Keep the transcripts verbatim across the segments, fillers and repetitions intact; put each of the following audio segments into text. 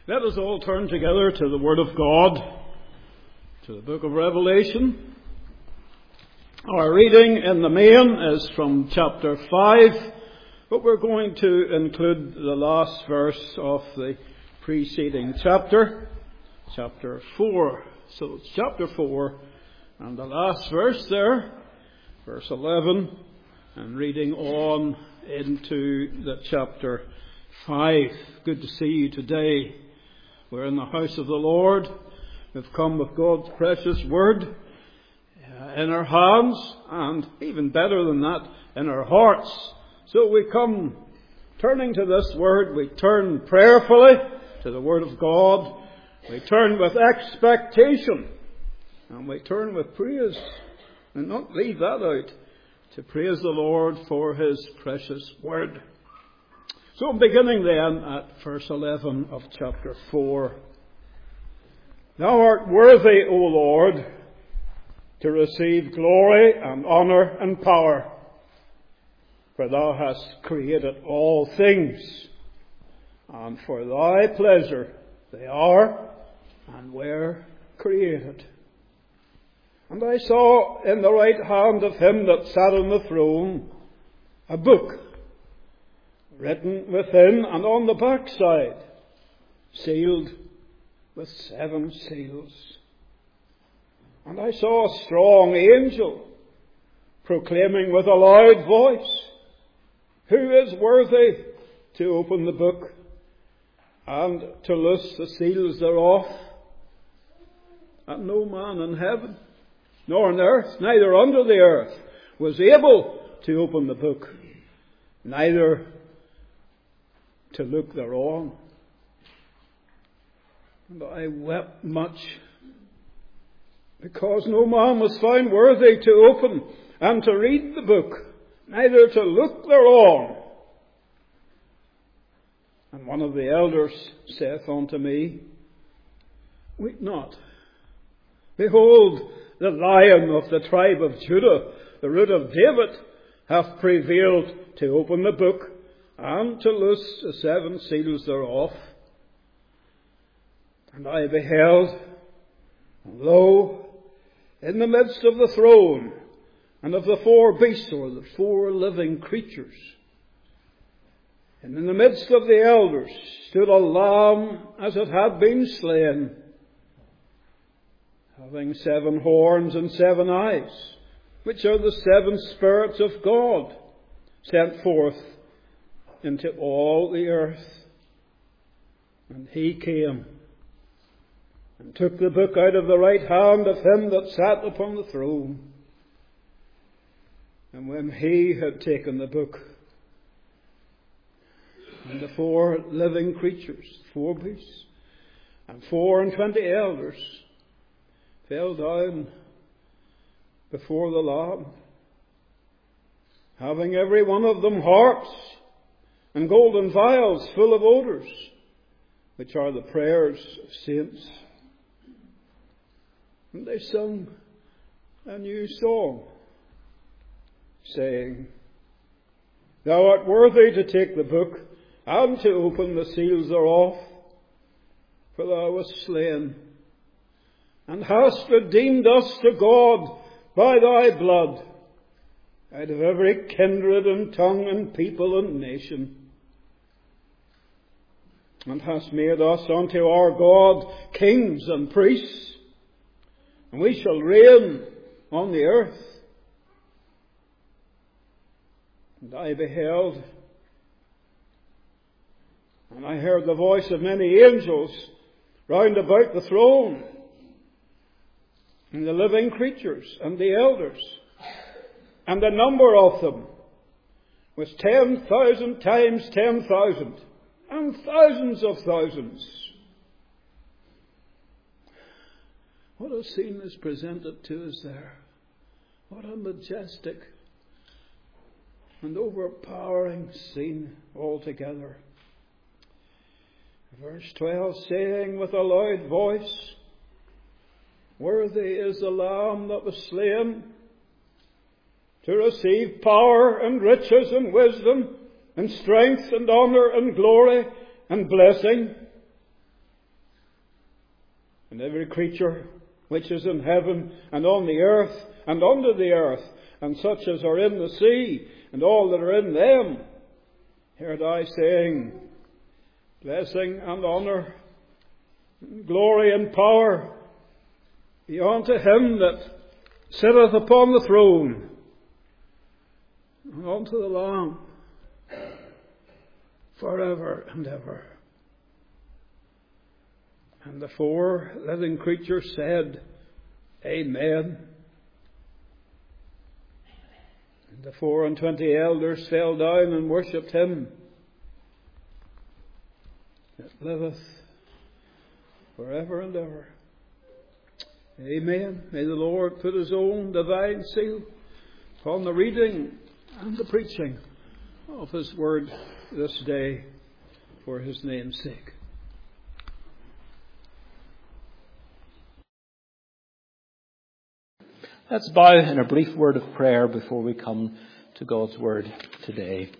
Let us all turn together to the Word of God, to the book of Revelation. Our reading in the main is from chapter five, but we're going to include the last verse of the preceding chapter, chapter four. So it's chapter four, and the last verse there, verse eleven, and reading on into the chapter five. Good to see you today. We're in the house of the Lord. We've come with God's precious word in our hands, and even better than that, in our hearts. So we come turning to this word. We turn prayerfully to the word of God. We turn with expectation, and we turn with praise, and not leave that out, to praise the Lord for His precious word. So beginning then at verse eleven of chapter four. Thou art worthy, O Lord, to receive glory and honour and power, for Thou hast created all things, and for Thy pleasure they are and were created. And I saw in the right hand of Him that sat on the throne a book, written within and on the backside, sealed with seven seals. And I saw a strong angel proclaiming with a loud voice, Who is worthy to open the book and to loose the seals thereof? And no man in heaven, nor on earth, neither under the earth, was able to open the book, neither to look thereon. And I wept much, because no man was found worthy to open and to read the book, neither to look thereon. And one of the elders saith unto me, Weep not. Behold, the Lion of the tribe of Judah, the Root of David, hath prevailed to open the book and to loose the seven seals thereof. And I beheld, and lo, in the midst of the throne and of the four beasts, or the four living creatures, and in the midst of the elders stood a lamb as it had been slain, having seven horns and seven eyes, which are the seven spirits of God, sent forth into all the earth. And He came and took the book out of the right hand of Him that sat upon the throne. And when He had taken the book, and the four living creatures, four beasts, and four and twenty elders fell down before the Lamb, having every one of them harps and golden vials full of odours, which are the prayers of saints. And they sung a new song, saying, Thou art worthy to take the book and to open the seals thereof, for Thou wast slain, and hast redeemed us to God by Thy blood, out of every kindred and tongue and people and nation, and hast made us unto our God kings and priests, and we shall reign on the earth. And I beheld, and I heard the voice of many angels round about the throne, and the living creatures, and the elders, and the number of them was ten thousand times ten thousand, and thousands of thousands. What a scene is presented to us there. What a majestic and overpowering scene altogether. Verse twelve, saying with a loud voice, Worthy is the Lamb that was slain to receive power and riches and wisdom and strength and honour and glory and blessing. and every creature which is in heaven and on the earth and under the earth, and such as are in the sea, and all that are in them, heard I saying, blessing and honour, glory and power be unto him that sitteth upon the throne, and unto the Lamb, forever and ever. And the four living creatures said, Amen. And the four and twenty elders fell down and worshipped him that liveth forever and ever. Amen. May the Lord put his own divine seal upon the reading and the preaching of his word this day for his name's sake. Let's bow in a brief word of prayer before we come to God's word today.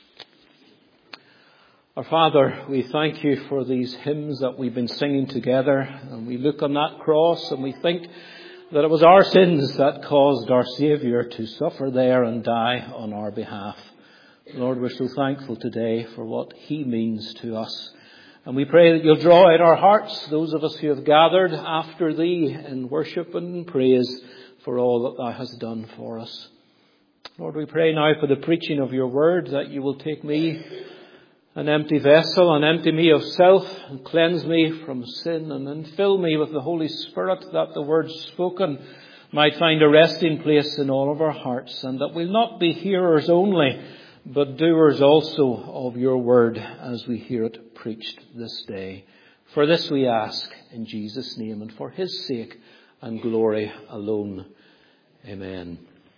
Our Father, we thank you for these hymns that we've been singing together, and we look on that cross and we think that it was our sins that caused our Saviour to suffer there and die on our behalf. Lord, we're so thankful today for what he means to us. And we pray that you'll draw in our hearts those of us who have gathered after thee in worship and praise for all that thou hast done for us. Lord, we pray now for the preaching of your word, that you will take me, an empty vessel, and empty me of self, and cleanse me from sin, and then fill me with the Holy Spirit, that the words spoken might find a resting place in all of our hearts, and that we'll not be hearers only, but doers also of your word as we hear it preached this day. For this we ask in Jesus' name, and for his sake and glory alone. Amen.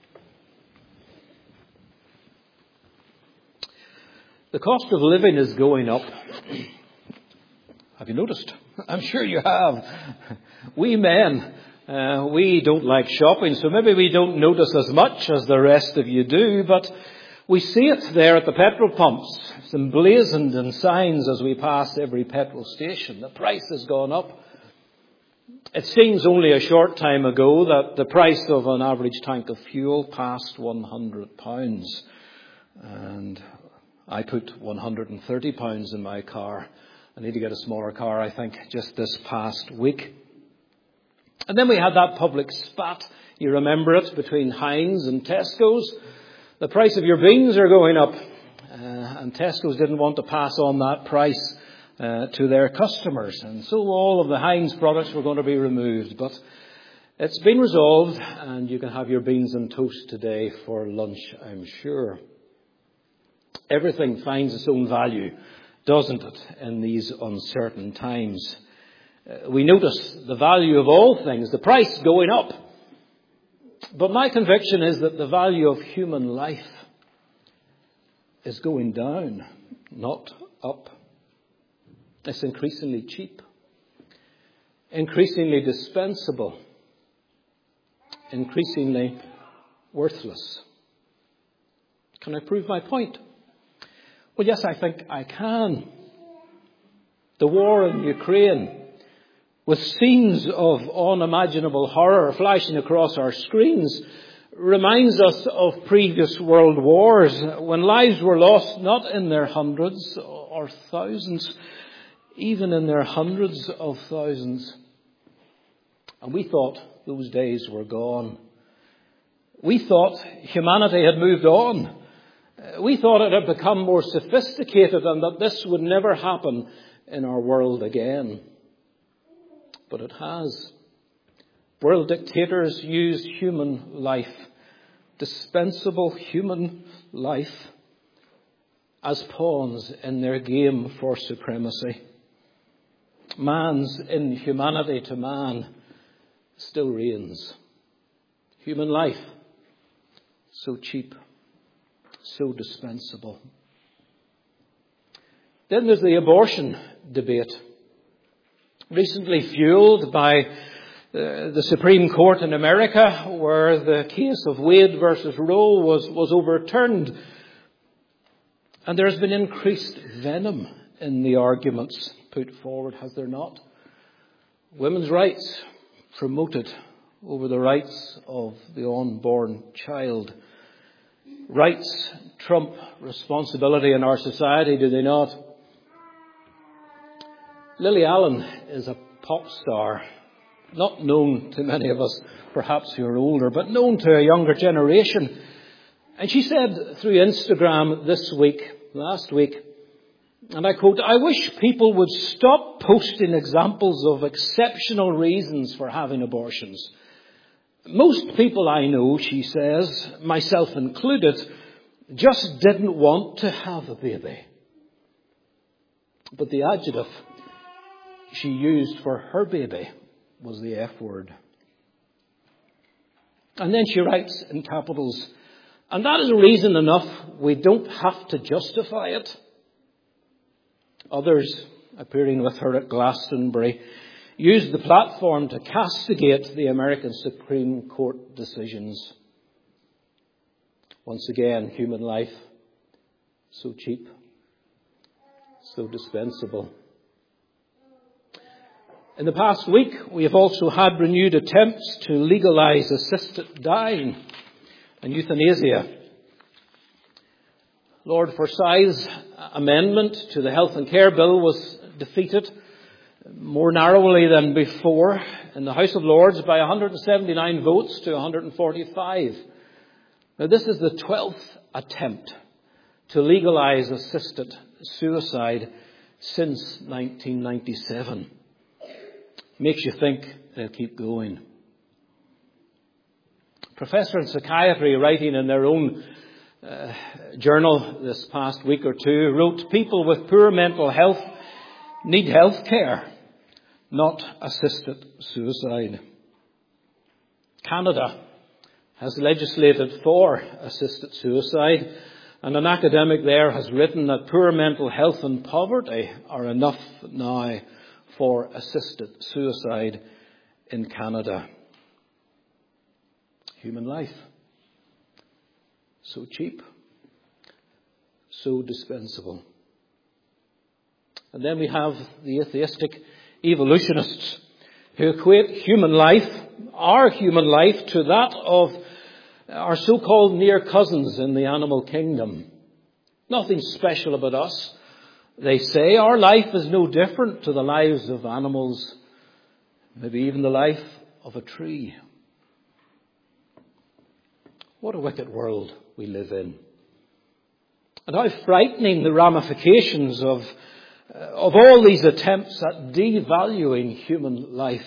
The cost of living is going up. Have you noticed? I'm sure you have. We men, uh, we don't like shopping, so maybe we don't notice as much as the rest of you do, but we see it there at the petrol pumps. It's emblazoned in signs as we pass every petrol station. The price has gone up. It seems only a short time ago that the price of an average tank of fuel passed one hundred pounds. And I put one hundred thirty pounds in my car. I need to get a smaller car, I think, just this past week. And then we had that public spat, you remember it, between Heinz and Tesco's. The price of your beans are going up. Uh, and Tesco's didn't want to pass on that price Uh, to their customers, and so all of the Heinz products were going to be removed. But it's been resolved, and you can have your beans and toast today for lunch, I'm sure. Everything finds its own value, doesn't it, in these uncertain times? Uh, we notice the value of all things, the price going up. But my conviction is that the value of human life is going down, not up. It's increasingly cheap, increasingly dispensable, increasingly worthless. Can I prove my point? Well, yes, I think I can. The war in Ukraine, with scenes of unimaginable horror flashing across our screens, reminds us of previous world wars when lives were lost not in their hundreds or thousands, even in their hundreds of thousands. And we thought those days were gone. We thought humanity had moved on. We thought it had become more sophisticated and that this would never happen in our world again. But it has. World dictators used human life, dispensable human life, as pawns in their game for supremacy. Man's inhumanity to man still reigns. Human life, so cheap, so dispensable. Then there's the abortion debate, recently fueled by uh, the Supreme Court in America, where the case of Wade versus Roe was, was overturned. And there's been increased venom in the arguments put forward, has there not? Women's rights promoted over the rights of the unborn child. Rights trump responsibility in our society, do they not? Lily Allen is a pop star, not known to many of us, perhaps who are older, but known to a younger generation. And she said through Instagram this week, last week, and I quote, "I wish people would stop posting examples of exceptional reasons for having abortions. Most people I know," she says, myself included, just didn't want to have a baby. But the adjective she used for her baby was the F word. And then she writes in capitals, "And that is reason enough, we don't have to justify it." Others, appearing with her at Glastonbury, used the platform to castigate the American Supreme Court decisions. Once again, human life, so cheap, so dispensable. In the past week, we have also had renewed attempts to legalize assisted dying and euthanasia. Lord Forsyth's amendment to the Health and Care Bill was defeated more narrowly than before in the House of Lords by one hundred seventy-nine votes to one hundred forty-five. Now, this is the twelfth attempt to legalize assisted suicide since nineteen ninety-seven. Makes you think they'll keep going. Professor in psychiatry, writing in their own uh, journal this past week or two, wrote, "People with poor mental health need health care, not assisted suicide." Canada has legislated for assisted suicide, and an academic there has written that poor mental health and poverty are enough now for assisted suicide in Canada. Human life, so cheap, so dispensable. And then we have the atheistic evolutionists who equate human life, our human life, to that of our so-called near cousins in the animal kingdom. Nothing special about us. They say our life is no different to the lives of animals, maybe even the life of a tree. What a wicked world we live in. And how frightening the ramifications of, uh, of all these attempts at devaluing human life.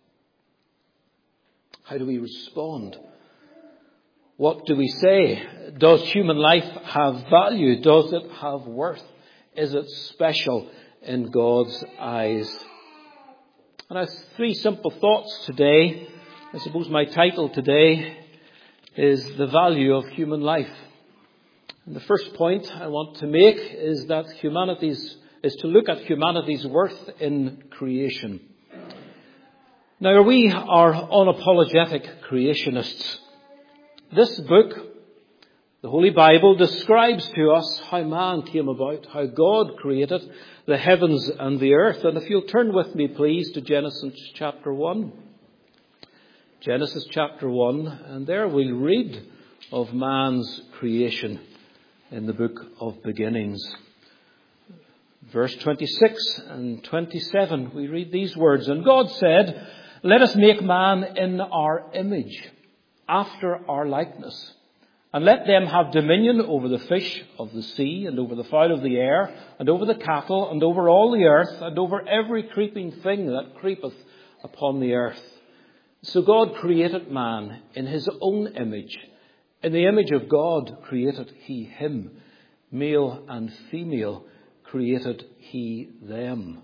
How do we respond? What do we say? Does human life have value? Does it have worth? Is it special in God's eyes? And I have three simple thoughts today. I suppose my title today is The Value of Human Life. And the first point I want to make is that humanity's is to look at humanity's worth in creation. Now, we are unapologetic creationists. This book, the Holy Bible, describes to us how man came about, how God created the heavens and the earth. And if you'll turn with me, please, to Genesis chapter one. Genesis chapter one, and there we'll read of man's creation in the book of beginnings. Verse twenty-six and twenty-seven, we read these words, "And God said, let us make man in our image, after our likeness. And let them have dominion over the fish of the sea, and over the fowl of the air, and over the cattle, and over all the earth, and over every creeping thing that creepeth upon the earth." So God created man in his own image. In the image of God created he him. Male and female created he them.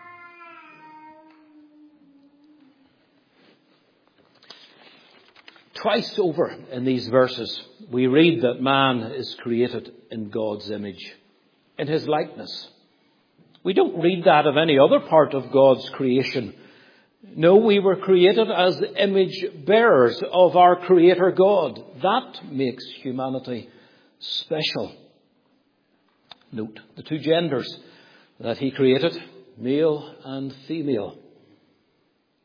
Twice over in these verses, we read that man is created in God's image, in his likeness. We don't read that of any other part of God's creation. No, we were created as image bearers of our Creator God. That makes humanity special. Note the two genders that he created, male and female.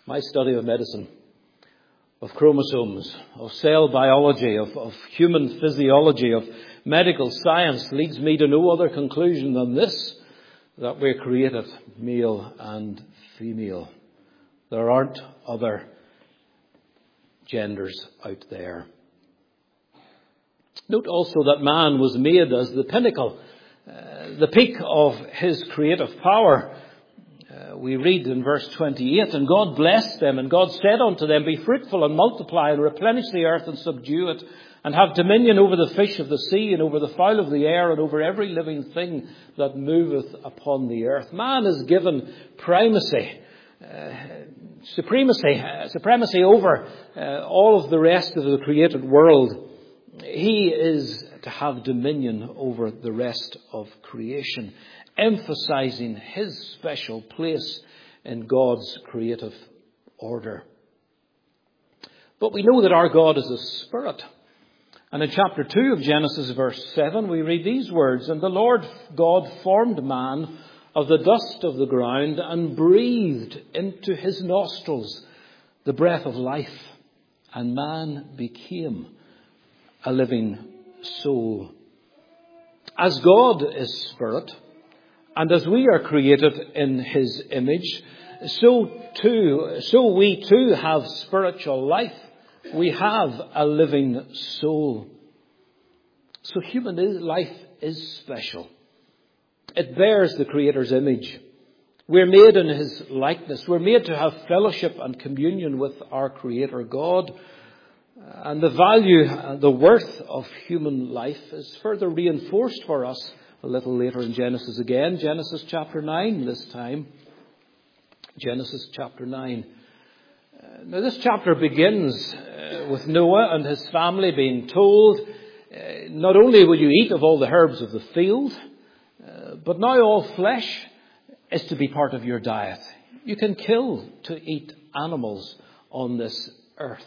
My study of medicine, of chromosomes, of cell biology, of, of human physiology, of medical science leads me to no other conclusion than this, that we're created male and female. There aren't other genders out there. Note also that man was made as the pinnacle, uh, the peak of his creative power. Uh, we read in verse twenty-eight, and God blessed them, and God said unto them, be fruitful and multiply, and replenish the earth and subdue it, and have dominion over the fish of the sea, and over the fowl of the air, and over every living thing that moveth upon the earth. Man is given primacy, uh, supremacy, uh, supremacy over uh, all of the rest of the created world. He is to have dominion over the rest of creation, emphasizing his special place in God's creative order. But we know that our God is a spirit. And in chapter two of Genesis, verse seven, we read these words, and the Lord God formed man of the dust of the ground and breathed into his nostrils the breath of life, and man became a living soul. As God is spirit, and as we are created in his image, so too, so we too have spiritual life. We have a living soul. So human life is special. It bears the Creator's image. We're made in his likeness. We're made to have fellowship and communion with our Creator God. And the value and the worth of human life is further reinforced for us a little later in Genesis again. Genesis chapter nine this time. Genesis chapter nine. Uh, now this chapter begins uh, with Noah and his family being told, uh, not only will you eat of all the herbs of the field, uh, but now all flesh is to be part of your diet. You can kill to eat animals on this earth.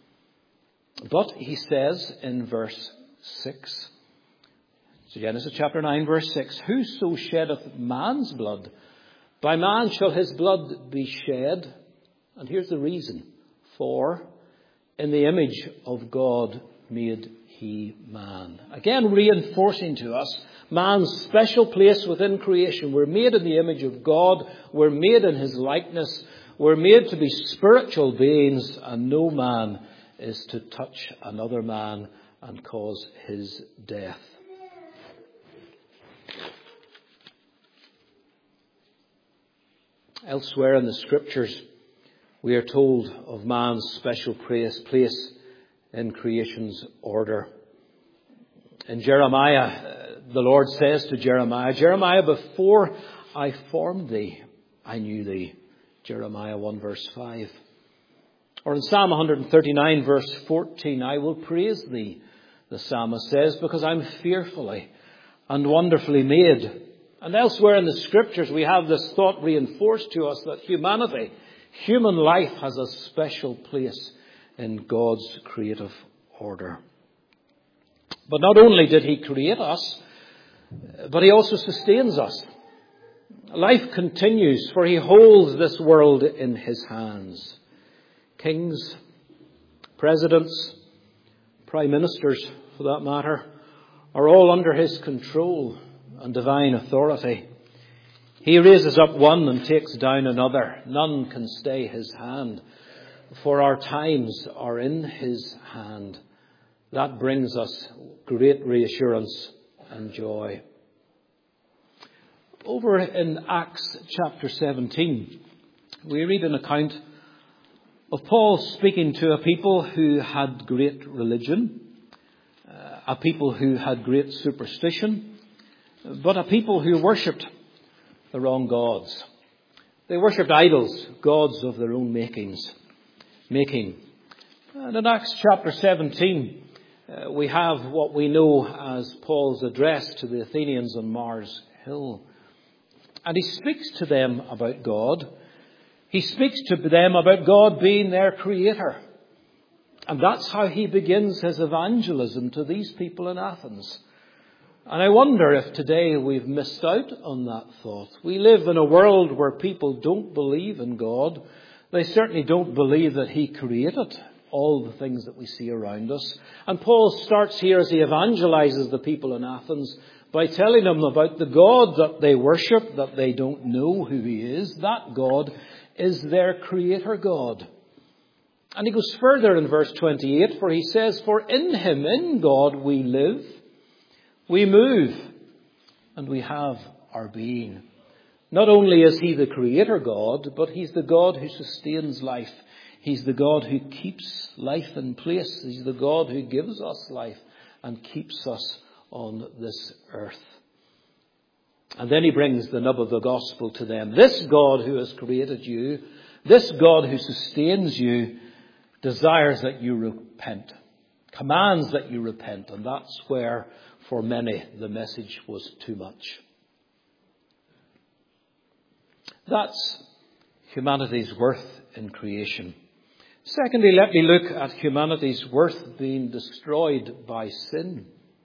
But he says in verse six, so Genesis chapter nine, verse six, whoso sheddeth man's blood, by man shall his blood be shed. And here's the reason. For in the image of God made he man. Again, reinforcing to us man's special place within creation. We're made in the image of God. We're made in his likeness. We're made to be spiritual beings, and no man is to touch another man and cause his death. Elsewhere in the Scriptures, we are told of man's special place in creation's order. In Jeremiah, the Lord says to Jeremiah, Jeremiah, before I formed thee, I knew thee. Jeremiah one verse five. Or in Psalm one thirty-nine verse fourteen, I will praise thee, the psalmist says, because I'm fearfully and wonderfully made. And elsewhere in the Scriptures we have this thought reinforced to us that humanity, human life has a special place in God's creative order. But not only did he create us, but he also sustains us. Life continues, for he holds this world in his hands. Kings, presidents, prime ministers, for that matter, are all under his control and divine authority. He raises up one and takes down another. None can stay his hand, for our times are in his hand. That brings us great reassurance and joy. Over in Acts chapter seventeen, we read an account of Paul speaking to a people who had great religion, uh, a people who had great superstition, but a people who worshipped the wrong gods. They worshipped idols, gods of their own makings, making. And in Acts chapter seventeen, uh, we have what we know as Paul's address to the Athenians on Mars Hill. And he speaks to them about God. He speaks to them about God being their creator. And that's how he begins his evangelism to these people in Athens. And I wonder if today we've missed out on that thought. We live in a world where people don't believe in God. They certainly don't believe that he created all the things that we see around us. And Paul starts here as he evangelizes the people in Athens by telling them about the God that they worship, that they don't know who he is. That God is their creator God. And he goes further in verse twenty-eight, for he says, for in him, in God, we live, we move, and we have our being. Not only is he the creator God, but he's the God who sustains life. He's the God who keeps life in place. He's the God who gives us life and keeps us on this earth. And then he brings the nub of the gospel to them. This God who has created you, this God who sustains you, desires that you repent, commands that you repent. And that's where, for many, the message was too much. That's humanity's worth in creation. Secondly, let me look at humanity's worth being destroyed by sin.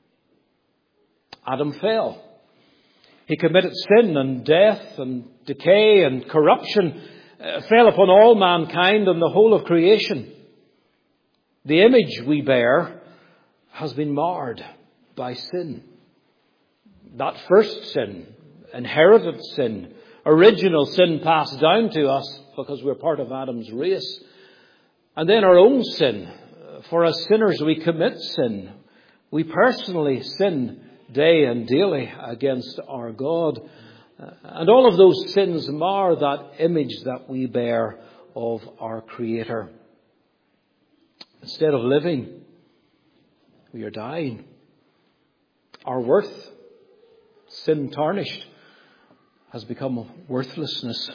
Adam fell. He committed sin, and death and decay and corruption uh, fell upon all mankind and the whole of creation. The image we bear has been marred by sin. That first sin, inherited sin, original sin passed down to us because we're part of Adam's race. And then our own sin. For as sinners we commit sin. We personally sin day and daily against our God. And all of those sins mar that image that we bear of our Creator. Instead of living, we are dying. Our worth, sin tarnished, has become worthlessness.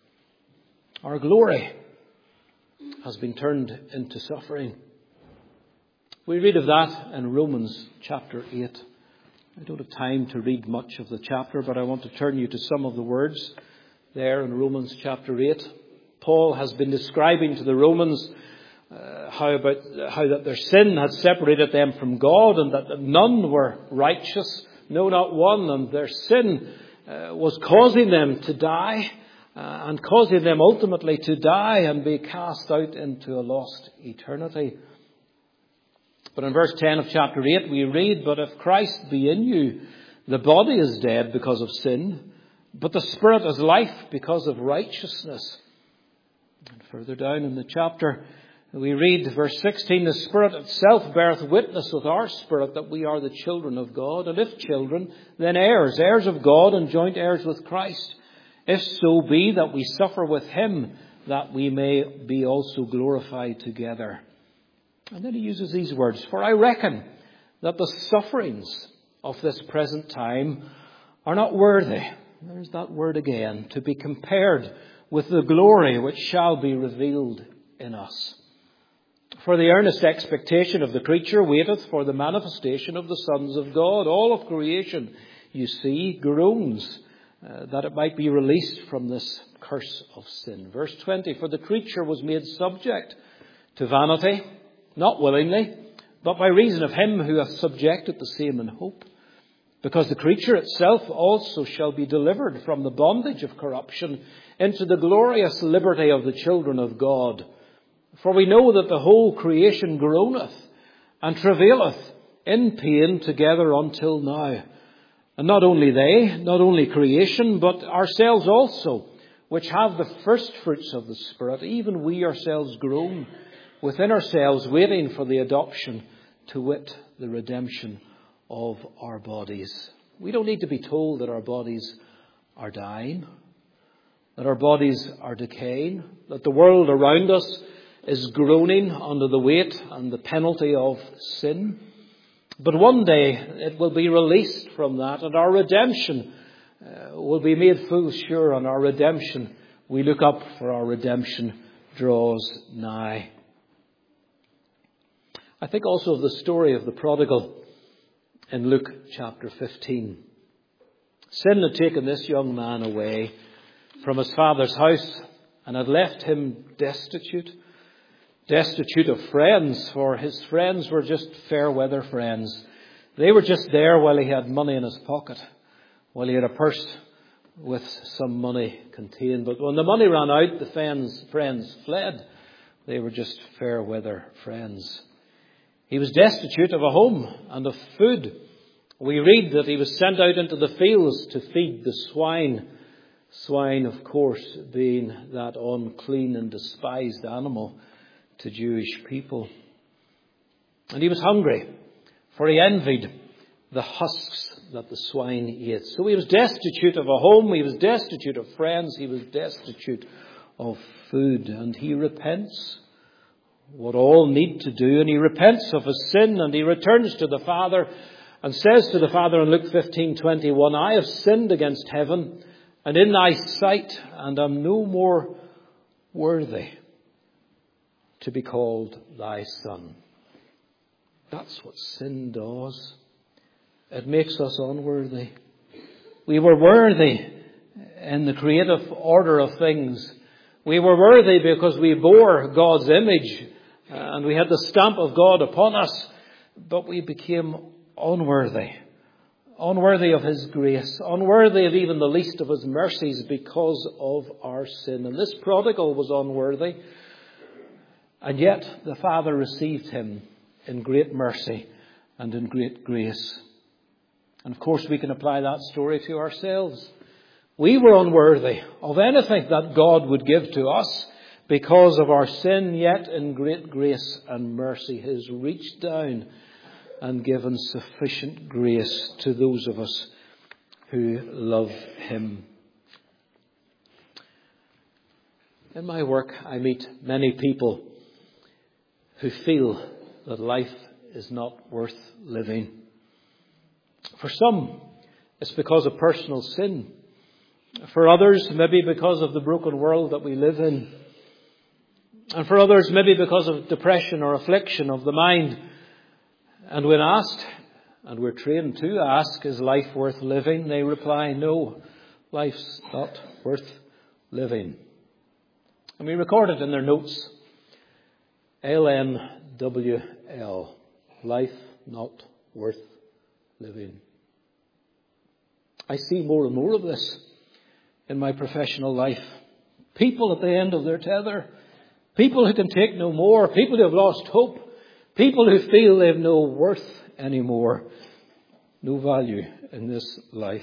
Our glory has been turned into suffering. We read of that in Romans chapter eight. I don't have time to read much of the chapter, but I want to turn you to some of the words there in Romans chapter eight. Paul has been describing to the Romans uh, how about how that their sin had separated them from God, and that none were righteous, no, not one, and their sin uh, was causing them to die, uh, and causing them ultimately to die and be cast out into a lost eternity. But in verse ten of chapter eight we read, but if Christ be in you, the body is dead because of sin, but the spirit is life because of righteousness. And further down in the chapter we read verse sixteen, the Spirit itself beareth witness with our spirit that we are the children of God, and if children, then heirs, heirs of God and joint heirs with Christ, if so be that we suffer with him, that we may be also glorified together. And then he uses these words, for I reckon that the sufferings of this present time are not worthy, there's that word again, to be compared with the glory which shall be revealed in us. For the earnest expectation of the creature waiteth for the manifestation of the sons of God. All of creation, you see, groans uh, that it might be released from this curse of sin. Verse twenty, for the creature was made subject to vanity, not willingly, but by reason of him who hath subjected the same in hope. Because the creature itself also shall be delivered from the bondage of corruption into the glorious liberty of the children of God. For we know that the whole creation groaneth and travaileth in pain together until now. And not only they, not only creation, but ourselves also, which have the first fruits of the Spirit, even we ourselves groan within ourselves, waiting for the adoption, to wit, the redemption of our bodies. We don't need to be told that our bodies are dying, that our bodies are decaying, that the world around us is groaning under the weight and the penalty of sin. But one day it will be released from that, and our redemption uh, will be made full sure. On our redemption, we look up, for our redemption draws nigh. I think also of the story of the prodigal in Luke chapter fifteen. Sin had taken this young man away from his father's house and had left him destitute. Destitute of friends, for his friends were just fair weather friends. They were just there while he had money in his pocket, while he had a purse with some money contained. But when the money ran out, the friends, friends fled. They were just fair weather friends. He was destitute of a home and of food. We read that he was sent out into the fields to feed the swine. Swine, of course, being that unclean and despised animal to Jewish people. And he was hungry, for he envied the husks that the swine ate. So he was destitute of a home, he was destitute of friends, he was destitute of food. And he repents what all need to do, and he repents of his sin, and he returns to the Father and says to the Father in Luke fifteen twenty-one, I have sinned against heaven and in thy sight, and am no more worthy to be called thy son. That's what sin does. It makes us unworthy. We were worthy in the creative order of things. We were worthy because we bore God's image and we had the stamp of God upon us, but we became unworthy. Unworthy of his grace, unworthy of even the least of his mercies because of our sin. And this prodigal was unworthy, and yet the Father received him in great mercy and in great grace. And of course we can apply that story to ourselves. We were unworthy of anything that God would give to us because of our sin, yet in great grace and mercy he has reached down and given sufficient grace to those of us who love him. In my work, I meet many people who feel that life is not worth living. For some, it's because of personal sin. For others, maybe because of the broken world that we live in. And for others, maybe because of depression or affliction of the mind. And when asked, and we're trained to ask, is life worth living? They reply, no, life's not worth living. And we record it in their notes. L N W L. Life not worth living. I see more and more of this in my professional life. People at the end of their tether. People who can take no more. People who have lost hope. People who feel they have no worth anymore. No value in this life.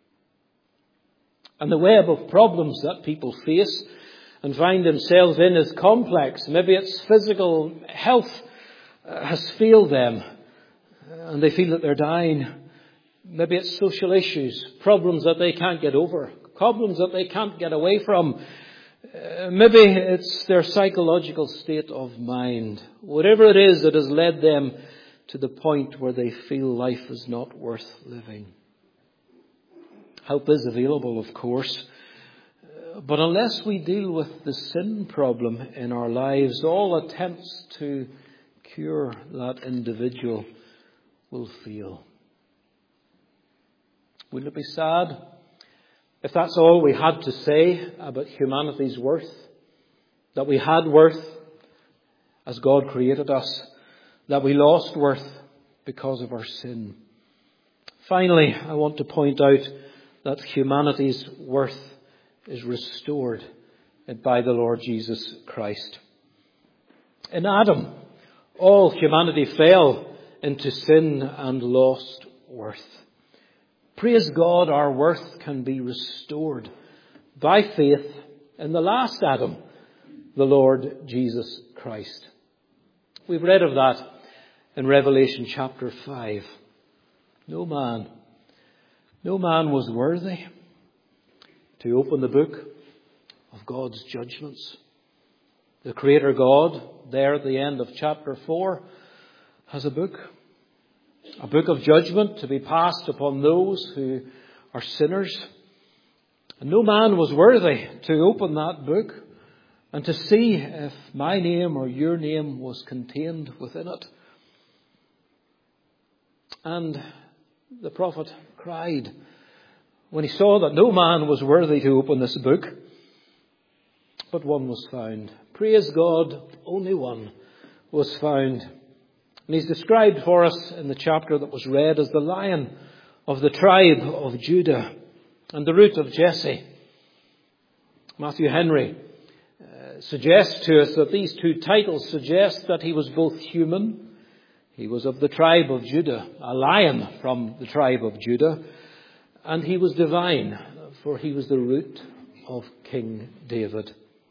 And the web of problems that people face and find themselves in is complex. Maybe it's physical health has failed them and they feel that they're dying. Maybe it's social issues, problems that they can't get over, problems that they can't get away from. Uh, maybe it's their psychological state of mind. Whatever it is that has led them to the point where they feel life is not worth living. Help is available, of course. Uh, but unless we deal with the sin problem in our lives, all attempts to cure that individual will fail. Wouldn't it be sad if that's all we had to say about humanity's worth? That we had worth as God created us. That we lost worth because of our sin. Finally, I want to point out that humanity's worth is restored by the Lord Jesus Christ. In Adam, all humanity fell into sin and lost worth. Praise God, our worth can be restored by faith in the last Adam, the Lord Jesus Christ. We've read of that in Revelation chapter five. No man, no man was worthy to open the book of God's judgments. The Creator God, there at the end of chapter four, has a book. A book of judgment to be passed upon those who are sinners. And no man was worthy to open that book and to see if my name or your name was contained within it. And the prophet cried when he saw that no man was worthy to open this book, but one was found. Praise God, only one was found. And he's described for us in the chapter that was read as the Lion of the tribe of Judah, and the root of Jesse. Matthew Henry uh, suggests to us that these two titles suggest that he was both human. He was of the tribe of Judah, a lion from the tribe of Judah, and he was divine, for he was the root of King David.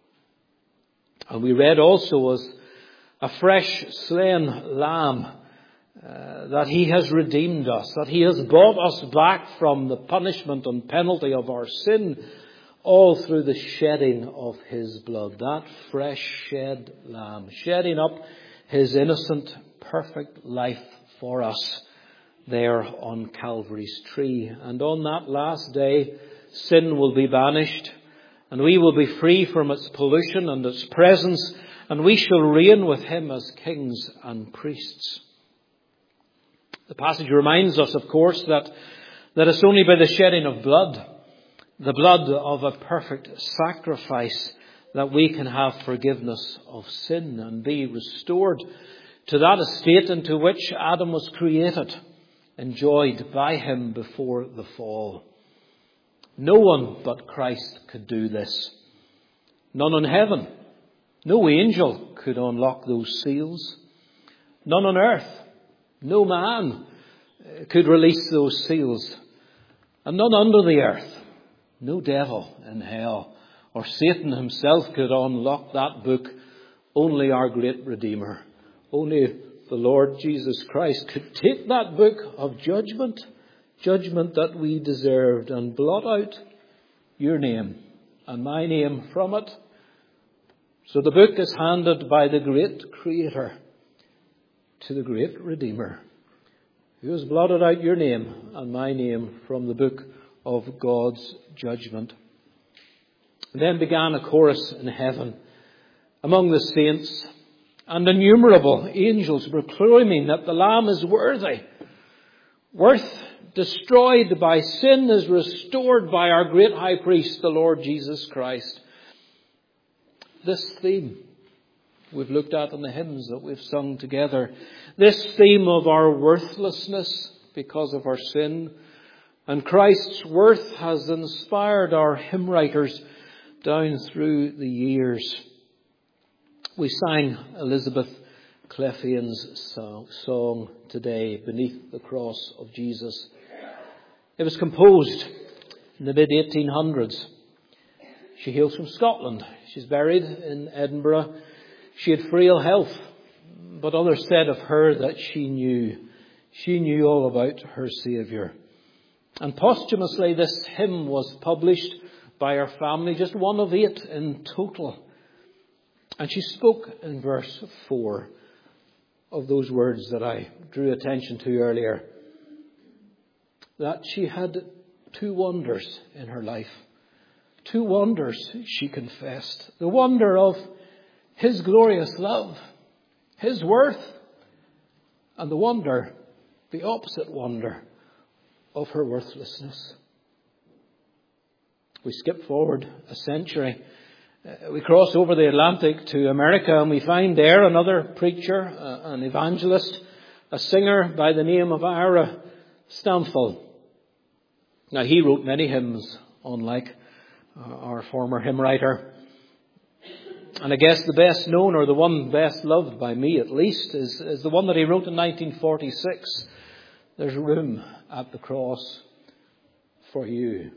And we read also as a fresh slain lamb uh, that he has redeemed us, that he has brought us back from the punishment and penalty of our sin, all through the shedding of his blood. That fresh shed lamb, shedding up his innocent, perfect life for us there on Calvary's tree. And on that last day, sin will be banished, and we will be free from its pollution and its presence, and we shall reign with him as kings and priests. The passage reminds us, of course, that, that it's only by the shedding of blood, the blood of a perfect sacrifice, that we can have forgiveness of sin and be restored to that estate into which Adam was created, enjoyed by him before the fall. No one but Christ could do this. None in heaven, no angel could unlock those seals. None on earth, no man could release those seals. And none under the earth, no devil in hell or Satan himself could unlock that book. Only our great Redeemer, only the Lord Jesus Christ could take that book of judgment, judgment that we deserved, and blot out your name and my name from it. So the book is handed by the great Creator to the great Redeemer, who has blotted out your name and my name from the book of God's judgment. And then began a chorus in heaven among the saints, and innumerable angels proclaiming that the Lamb is worthy. Worth destroyed by sin is restored by our great high priest, the Lord Jesus Christ. This theme we've looked at in the hymns that we've sung together. This theme of our worthlessness because of our sin. And Christ's worth has inspired our hymn writers down through the years. We sang Elizabeth Cleffian's song today, Beneath the Cross of Jesus. It was composed in the mid eighteen hundreds. She hails from Scotland. She's buried in Edinburgh. She had frail health, but others said of her that she knew. She knew all about her Saviour. And posthumously this hymn was published by her family, just one of eight in total. And she spoke in verse four of those words that I drew attention to earlier, that she had two wonders in her life. Two wonders, she confessed. The wonder of his glorious love, his worth, and the wonder, the opposite wonder, of her worthlessness. We skip forward a century. Uh, we cross over the Atlantic to America, and we find there another preacher, uh, an evangelist, a singer by the name of Ira Stamfel. Now, he wrote many hymns, unlike uh, our former hymn writer. And I guess the best known, or the one best loved by me at least, is, is the one that he wrote in nineteen forty-six. There's room at the cross for you.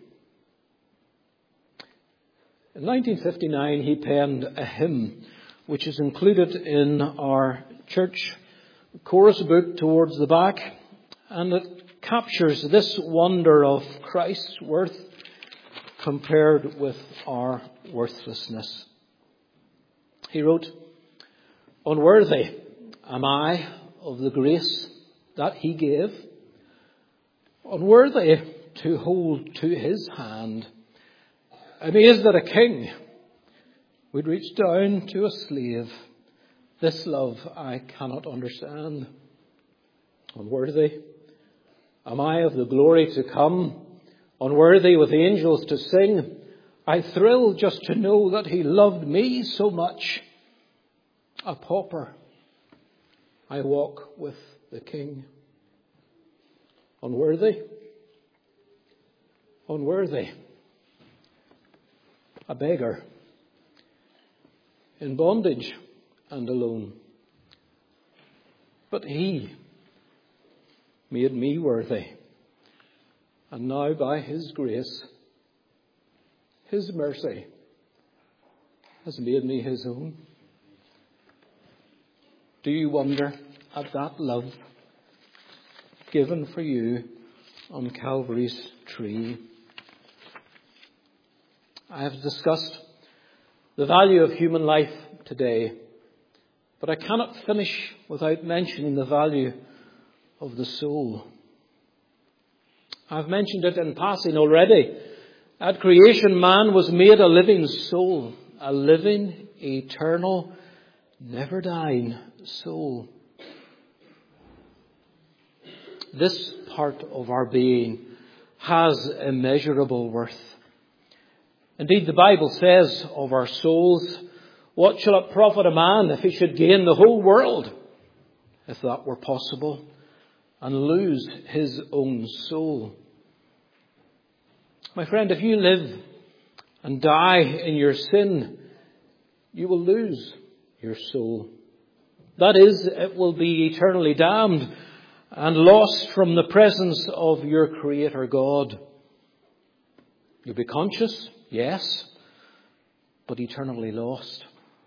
In nineteen fifty-nine, he penned a hymn which is included in our church chorus book towards the back, and it captures this wonder of Christ's worth compared with our worthlessness. He wrote, "Unworthy am I of the grace that he gave, unworthy to hold to his hand. Amazed that a king would reach down to a slave. This love I cannot understand. Unworthy am I of the glory to come, unworthy with angels to sing. I thrill just to know that he loved me so much. A pauper, I walk with the King. Unworthy, unworthy, a beggar, in bondage and alone. But He made me worthy. And now by His grace, His mercy has made me His own. Do you wonder at that love given for you on Calvary's tree? I have discussed the value of human life today, but I cannot finish without mentioning the value of the soul. I've mentioned it in passing already. At creation, man was made a living soul, a living, eternal, never dying soul. This part of our being has immeasurable worth. Indeed, the Bible says of our souls, what shall it profit a man if he should gain the whole world, if that were possible, and lose his own soul? My friend, if you live and die in your sin, you will lose your soul. That is, it will be eternally damned and lost from the presence of your Creator God. You'll be conscious, yes, but eternally lost.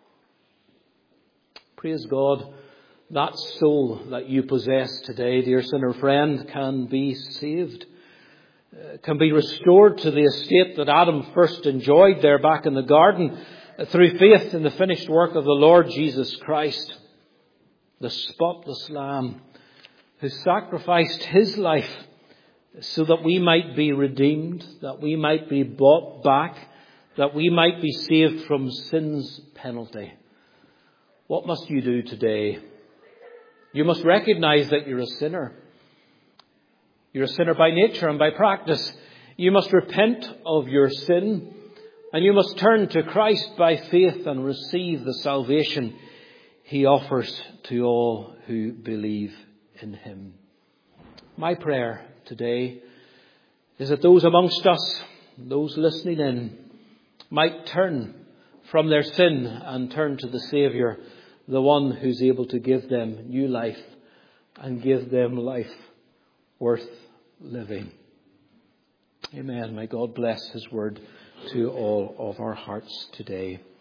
Praise God, that soul that you possess today, dear sinner friend, can be saved, uh, can be restored to the estate that Adam first enjoyed there back in the garden uh, through faith in the finished work of the Lord Jesus Christ, the spotless Lamb who sacrificed His life so that we might be redeemed, that we might be bought back, that we might be saved from sin's penalty. What must you do today? You must recognize that you're a sinner. You're a sinner by nature and by practice. You must repent of your sin, and you must turn to Christ by faith and receive the salvation He offers to all who believe in Him. My prayer today is that those amongst us, those listening in, might turn from their sin and turn to the Saviour, the one who's able to give them new life and give them life worth living. Amen. May God bless His word to all of our hearts today.